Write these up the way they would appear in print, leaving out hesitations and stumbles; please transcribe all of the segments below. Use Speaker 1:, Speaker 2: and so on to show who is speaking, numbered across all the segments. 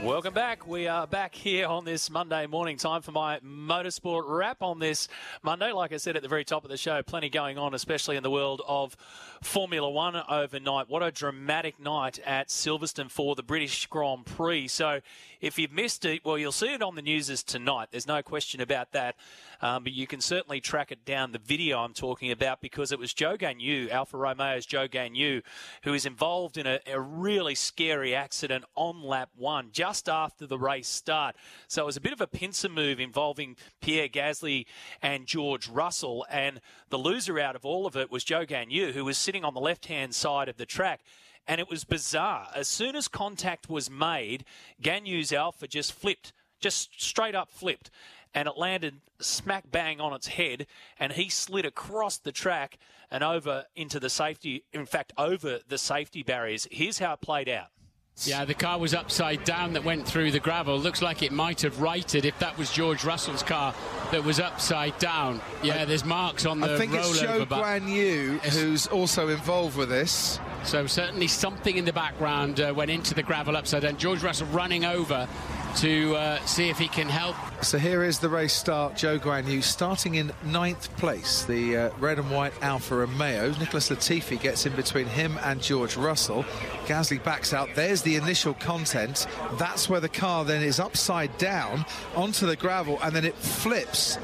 Speaker 1: Welcome back. We are back here on this Monday morning. Time for my motorsport wrap on this Monday. Like I said at the very top of the show, plenty going on, especially in the world of Formula One overnight. What a dramatic night at Silverstone for the British Grand Prix. So if you've missed it, well, you'll see it on the news as tonight. There's no question about that. But you can certainly track it down, the video I'm talking about, because it was Zhou Guanyu, Alfa Romeo's Zhou Guanyu, who is involved in a really scary accident on lap 1, just after the race start. So it was a bit of a pincer move involving Pierre Gasly and George Russell, and the loser out of all of it was Zhou Guanyu, who was sitting on the left-hand side of the track. And it was bizarre. As soon as contact was made, Ganyu's Alfa just flipped, just straight up flipped. And it landed smack bang on its head, and he slid across the track and over into the safety, in fact, over the safety barriers. Here's how it played out.
Speaker 2: Yeah, the car was upside down that went through the gravel. Looks like it might have righted if that was George Russell's car that was upside down. Yeah, there's marks on the rollover.
Speaker 3: I think it's Zhou Guanyu who's also involved with this.
Speaker 2: So certainly something in the background went into the gravel upside down. George Russell running over to see if he can help.
Speaker 3: So here is the race start. Zhou Guanyu starting in 9th place, the red and white Alfa Romeo. Nicholas Latifi gets in between him and George Russell. Gasly backs out. There's the initial content. That's where the car then is upside down onto the gravel, and then it flips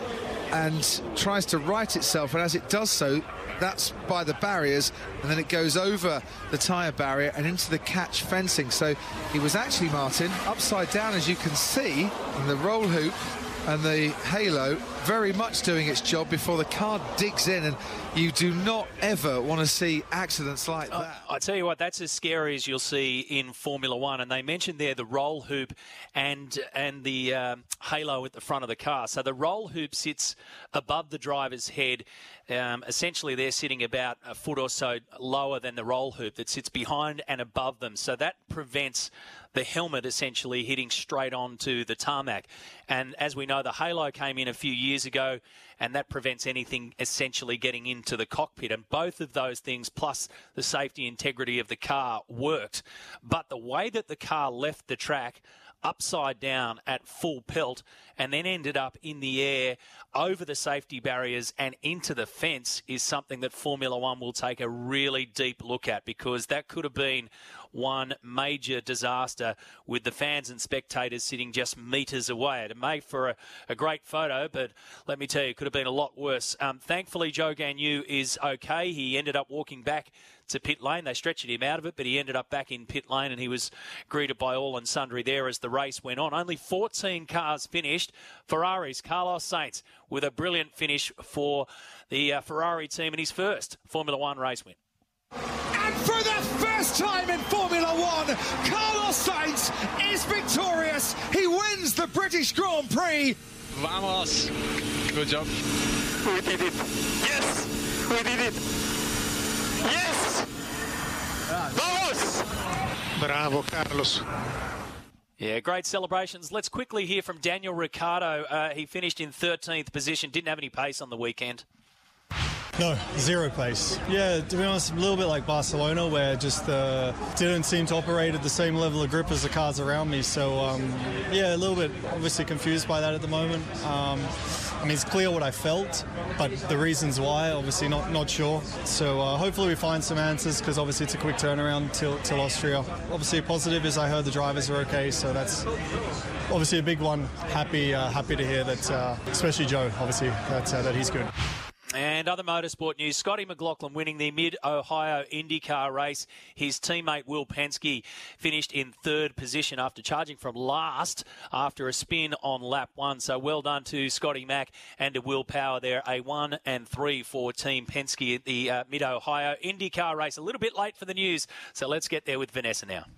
Speaker 3: and tries to right itself, and as it does so, that's by the barriers, and then it goes over the tyre barrier and into the catch fencing. So he was actually, Martin, upside down, as you can see, and the roll hoop and the halo very much doing its job before the car digs in, and you do not ever want to see accidents like that.
Speaker 1: I tell you what, that's as scary as you'll see in Formula One. And they mentioned there the roll hoop and the halo at the front of the car. So the roll hoop sits above the driver's head. Essentially, they're sitting about a foot or so lower than the roll hoop that sits behind and above them. So that prevents the helmet essentially hitting straight onto the tarmac. And as we know, the halo came in a few years ago, and that prevents anything essentially getting into the cockpit. And both of those things, plus the safety integrity of the car, worked. But the way that the car left the track upside down at full pelt and then ended up in the air over the safety barriers and into the fence is something that Formula One will take a really deep look at, because that could have been one major disaster with the fans and spectators sitting just metres away. It made for a great photo, but let me tell you, it could have been a lot worse. Thankfully, Zhou Guanyu is okay. He ended up walking back to pit lane. They stretched him out of it, but he ended up back in pit lane, and he was greeted by all and sundry there as the race went on. Only 14 cars finished. Ferrari's Carlos Sainz with a brilliant finish for the Ferrari team in his first Formula One race win.
Speaker 4: And for the first time in Formula One, Carlos Sainz is victorious. He wins the British Grand Prix.
Speaker 5: Vamos. Good job.
Speaker 6: We did it. Yes, we did it. Yes! Vamos!
Speaker 5: Bravo, Carlos.
Speaker 1: Yeah, great celebrations. Let's quickly hear from Daniel Ricciardo. He finished in 13th position, didn't have any pace on the weekend.
Speaker 7: No, zero pace. Yeah, to be honest, a little bit like Barcelona, where just didn't seem to operate at the same level of grip as the cars around me. So, yeah, a little bit obviously confused by that at the moment. I mean, it's clear what I felt, but the reasons why, obviously not sure. So hopefully we find some answers, because obviously it's a quick turnaround till Austria. Obviously a positive is I heard the drivers are okay, so that's obviously a big one. Happy to hear that, especially Joe, obviously, that he's good.
Speaker 1: And other motorsport news, Scotty McLaughlin winning the Mid-Ohio IndyCar race. His teammate Will Penske finished in 3rd position after charging from last after a spin on lap 1. So well done to Scotty Mack and to Will Power there. A 1 and 3 for Team Penske at the Mid-Ohio IndyCar race. A little bit late for the news, so let's get there with Vanessa now.